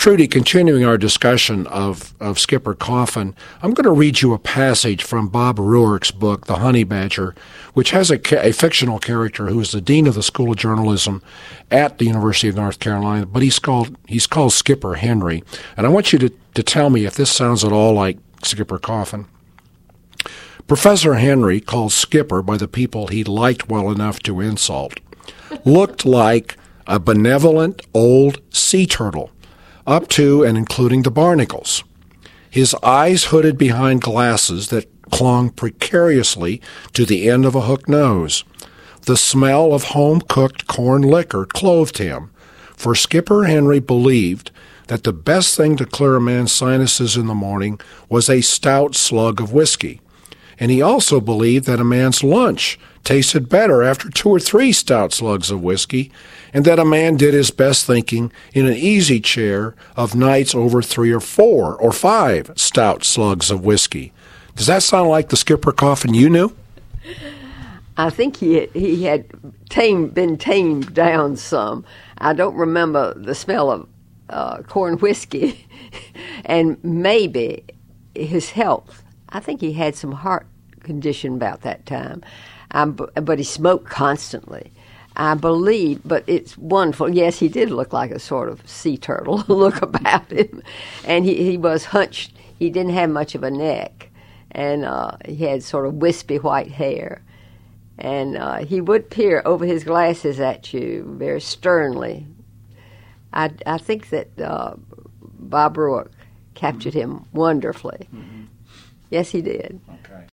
Trudy, continuing our discussion of Skipper Coffin, I'm going to read you a passage from Bob Ruark's book, The Honey Badger, which has a fictional character who is the dean of the School of Journalism at the University of North Carolina, but he's called Skipper Henry. And I want you to tell me if this sounds at all like Skipper Coffin. Professor Henry, called Skipper by the people he liked well enough to insult, looked like a benevolent old sea turtle, up to and including the barnacles. His eyes hooded behind glasses that clung precariously to the end of a hooked nose. The smell of home-cooked corn liquor clothed him, for Skipper Henry believed that the best thing to clear a man's sinuses in the morning was a stout slug of whiskey. And he also believed that a man's lunch tasted better after 2 or 3 stout slugs of whiskey, and that a man did his best thinking in an easy chair of nights over 3 or 4 or 5 stout slugs of whiskey. Does that sound like the Skipper Coffin you knew? I think he had been tamed down some. I don't remember the smell of corn whiskey, and maybe his health. I think he had some heart condition about that time, but he smoked constantly. I believe, but it's wonderful. Yes, he did look like a sort of sea turtle look about him, and he was hunched. He didn't have much of a neck, and he had sort of wispy white hair, and he would peer over his glasses at you very sternly. I think that Bob Ruark captured him wonderfully. Mm-hmm. Yes, he did. Okay.